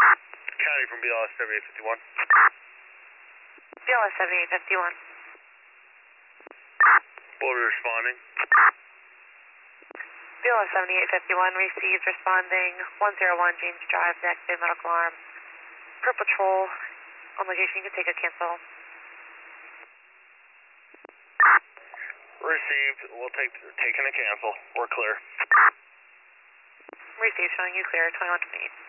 County from BLS 7851. BLS 7851. We'll be responding. BLS 7851 received responding 101 James Drive, active medical alarm. Per patrol on location, you can take a cancel. Received. We'll taking a cancel. We're clear. Received, showing you clear, 2128.